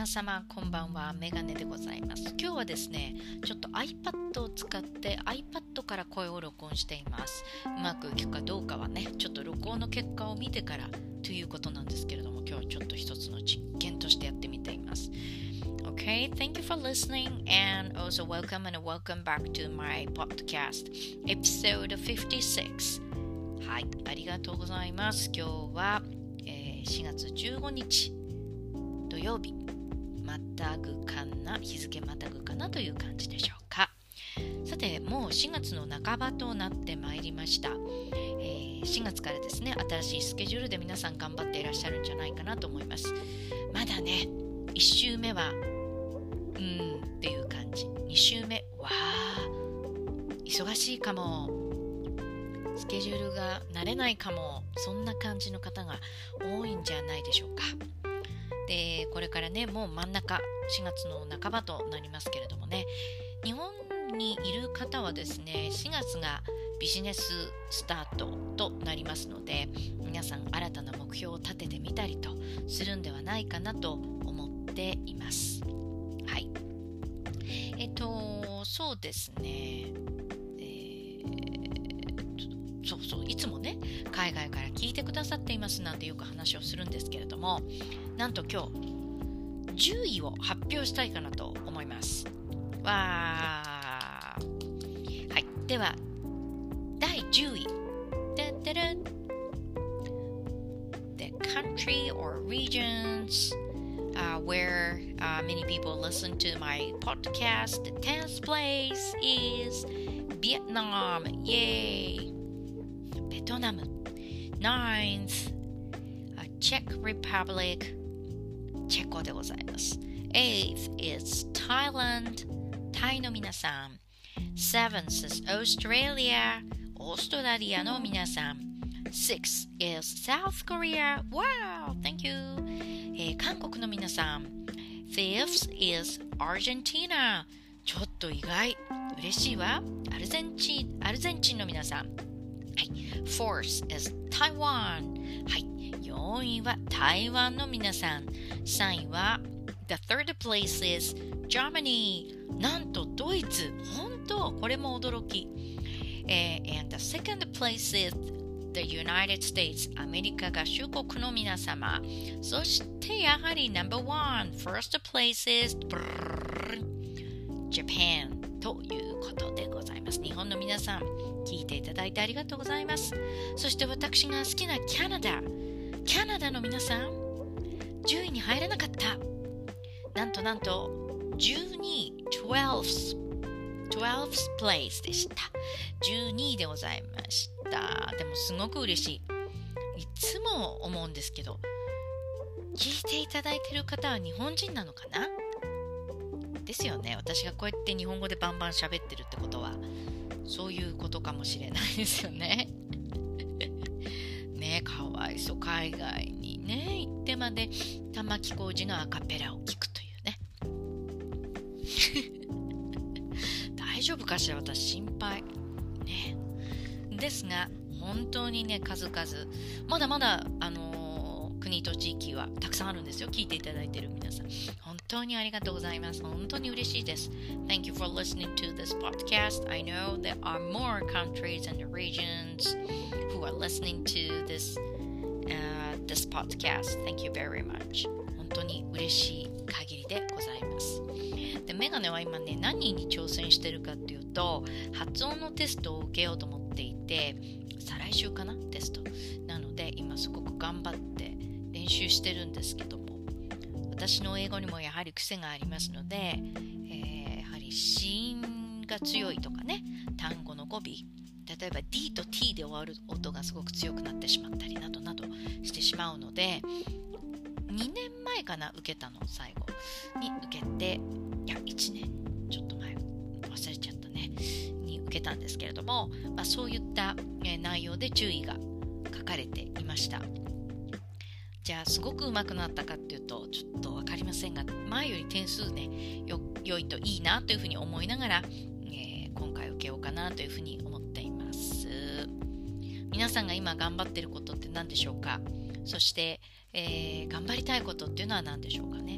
皆様こんばんは、メガネでございます。今日はですね、ちょっと iPad を使って iPad から声を録音しています。うまくいくかどうかはね、ちょっと録音の結果を見てからということなんですけれども、今日はちょっと一つの実験としてやってみています。Okay, thank you for listening and also welcome back to my podcast episode 56。はい、ありがとうございます。今日は、4月15日土曜日、日付またぐかなという感じでしょうか。さて、もう4月の半ばとなってまいりました。4月からですね、新しいスケジュールで皆さん頑張っていらっしゃるんじゃないかなと思います。まだね、1週目はっていう感じ、2週目わー忙しいかも、スケジュールが慣れないかも、そんな感じの方が多いんじゃないでしょうか。で、これからね、もう真ん中、4月の半ばとなりますけれどもね、日本にいる方はですね、4月がビジネススタートとなりますので、皆さん新たな目標を立ててみたりとするんではないかなと思っています。はい。そうですね、いつもね、海外から聞いてくださっていますなんてよく話をするんですけれども、なんと今日10位を発表したいかなと思います。はい、では第10位、The country or regions where many people listen to my podcast. The 10th place is Vietnam. Yay! ベトナム。 9th Czech Republic、 チェコでございます。 8th is Thailand、 タイの皆さん。 7th is Australia、 オーストラリアの皆さん。 6th is South Korea。 Wow! Thank you、韓国の皆さん。 5th is Argentina。 ちょっと意外、嬉しいわ。アルゼンチンの皆さん。はい、4th is Taiwan。 はい、4位は台湾の皆さん。3位は The third place is Germany。 なんとドイツ。本当これも驚き。And the second place is the United States。 アメリカ合衆国の皆様。そしてやはり No.1 First place is Japan ということでございます。日本の皆さん、聞いていただいてありがとうございます。そして私が好きなキャナダの皆さん、10位に入らなかった。なんと12位 12th place でした。12位でございました。でもすごく嬉しい。いつも思うんですけど、聞いていただいている方は日本人なのかなですよね。私がこうやって日本語でバンバン喋ってるってことはそういうことかもしれないですよね。ね、かわいそう。海外にね行ってまで玉置浩二のアカペラを聞くというね。大丈夫かしら、私心配ね。ですが本当にね、数々まだまだ国と地域はたくさんあるんですよ。聞いていただいている皆さん、本当にありがとうございます。本当に嬉しいです。 Thank you for listening to this podcast. I know there are more countries and regions who are listening to this podcast. Thank you very much. 本当に嬉しい限りでございます。で、メガネは今ね、何に挑戦してるかっていうと、発音のテストを受けようと思っていて、再来週かな、テストなので今すごく頑張って練習してるんですけども、私の英語にもやはり癖がありますので、やはり子音が強いとかね、単語の語尾、例えば D と T で終わる音がすごく強くなってしまったりなどなどしてしまうので、2年前かな、受けたの、最後に受けて、いや1年ちょっと前、忘れちゃったね、に受けたんですけれども、そういった、内容で注意が書かれていました。じゃあすごく上手くなったかっていうとちょっと分かりませんが、前より点数ね、良いといいなというふうに思いながら、今回受けようかなというふうに思っています。皆さんが今頑張っていることって何でしょうか。そして、頑張りたいことっていうのは何でしょうかね。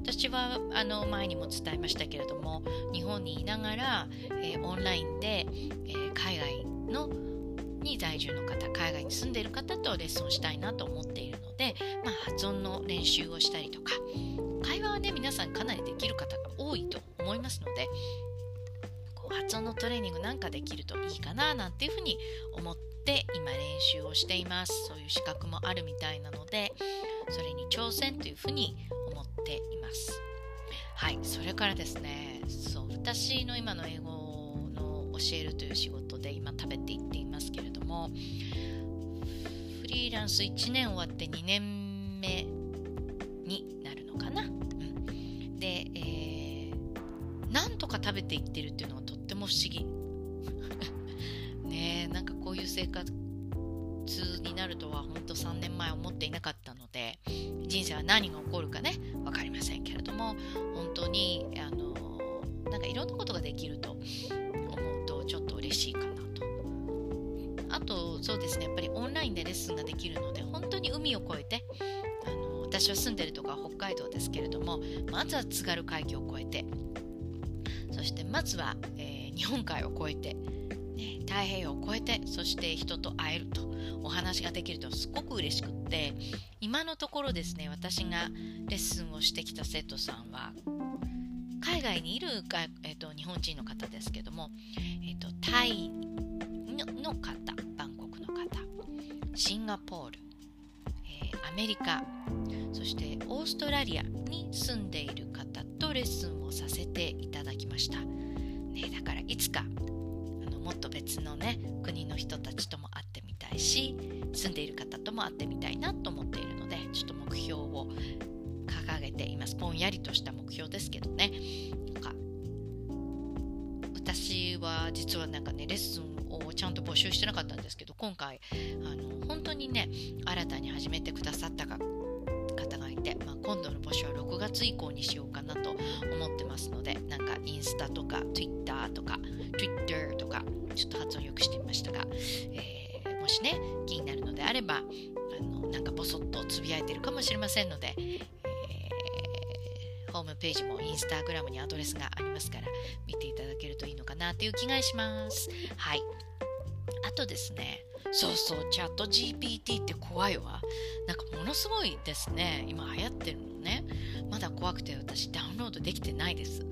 私は前にも伝えましたけれども、日本にいながら、オンラインで、海外に在住の方、海外に住んでいる方とレッスンをしたいなと思っているので、発音の練習をしたりとか、会話はね皆さんかなりできる方が多いと思いますので、発音のトレーニングなんかできるといいかななんていうふうに思って今練習をしています。そういう資格もあるみたいなので、それに挑戦というふうに思っています。はい、それからですね、私の今の英語の教えるという仕事で今食べていっていますけれども、フリーランス1年終わって2年目になるのかな、で、なんとか食べていってるっていうのがとっても不思議ねえ、なんかこういう生活になるとは本当3年前思っていなかったので、人生は何が起こるかね分かりませんけれども、本当になんかいろんなことができると思うとちょっと嬉しいかなと。あとそうですね、やっぱりオンラインでレッスンができるので、本当に海を越えて、私は住んでるとこは北海道ですけれども、まずは津軽海峡を越えて、そしてまずは、日本海を越えて、太平洋を越えて、そして人と会えると、お話ができるとすごく嬉しくって、今のところですね、私がレッスンをしてきた生徒さんは海外にいる日本人の方ですけども、タイの方、バンコクの方、シンガポール、アメリカ、そしてオーストラリアに住んでいる方とレッスンをさせていただきました、だからいつかもっと別のね国の人たちとも会ってみたいし、住んでいる方とも会ってみたいなと思っているので、ちょっと目標を掲げています。ぼんやりとした目標ですけどね。私は実はなんかねレッスンをちゃんと募集してなかったんですけど、今回本当にね新たに始めてくださった方がいて、今度の募集は6月以降にしようかなと思ってますので、なんかインスタとか Twitter とか Twitter とかちょっと発音よくしてみましたが、もしね気になるのであればなんかボソッとつぶやいてるかもしれませんので、ホームページもインスタグラムにアドレスがありますから見ていただけるといいのかなという気がします。はい。あとですね、そうチャット GPT って怖いわ。なんかものすごいですね、今流行ってるのね。まだ怖くて私ダウンロードできてないです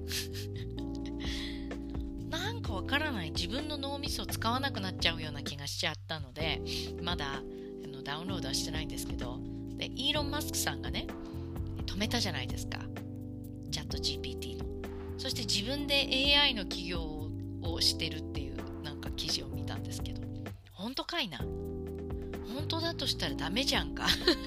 なんかわからない、自分の脳みそを使わなくなっちゃうような気がしちゃったので、まだダウンロードはしてないんですけど、でイーロン・マスクさんがね止めたじゃないですか、チャット GPT の。そして自分で AI の起業をしてるっていうなんか記事を見たんですけど、本当かいな。本当だとしたらダメじゃんか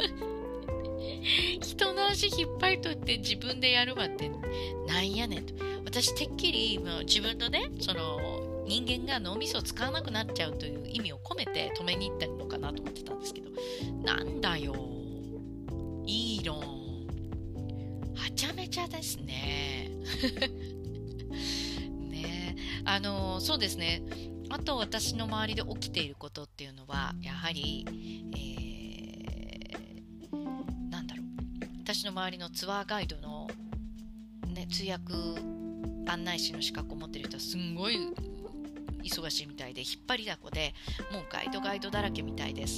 人の足引っ張りとって自分でやるわってなんやねんと。私てっきり自分のねその人間が脳みそを使わなくなっちゃうという意味を込めて止めに行ったのかなと思ってたんですけど、なんだよイーロン、はちゃめちゃですねねえ、そうですね。あと私の周りで起きていることっていうのはやはり、なんだろう、私の周りのツアーガイドの、通訳案内士の資格を持っている人はすんごい忙しいみたいで、引っ張りだこでもうガイドだらけみたいです。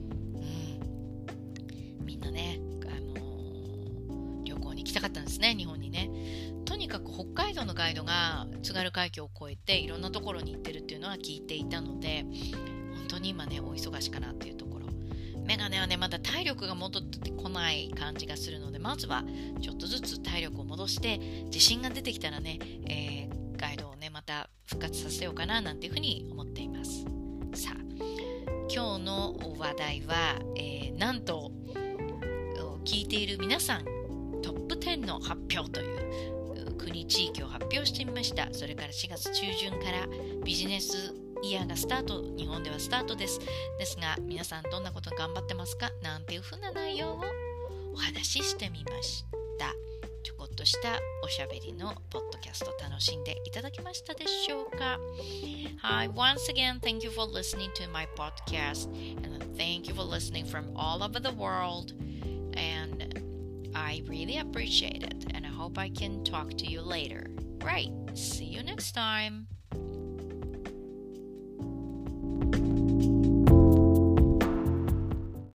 みんなね、旅行に行きたかったんですね、日本にね。とにかく北海道のガイドが津軽海峡を越えていろんなところに行ってるっていうのは聞いていたので、本当に今ねお忙しかなっていうところ。メガネはねまだ体力が戻ってこない感じがするので、まずはちょっとずつ体力を戻して自信が出てきたらね、ガイドをねまた復活させようかななんていうふうに思っています。さあ今日の話題は、なんと聞いている皆さんトップ10の発表という国地域を発表してみました。それから4月中旬からビジネスイヤーがスタート、日本ではスタートですが、皆さんどんなこと頑張ってますかなんていうふうな内容をお話ししてみました。ちょこっとしたおしゃべりのポッドキャスト楽しんでいただけましたでしょうか。Hi, once again, thank you for listening to my podcast and thank you for listening from all over the world, and I really appreciate it, and I hope I can talk to you later. Right, see you next time.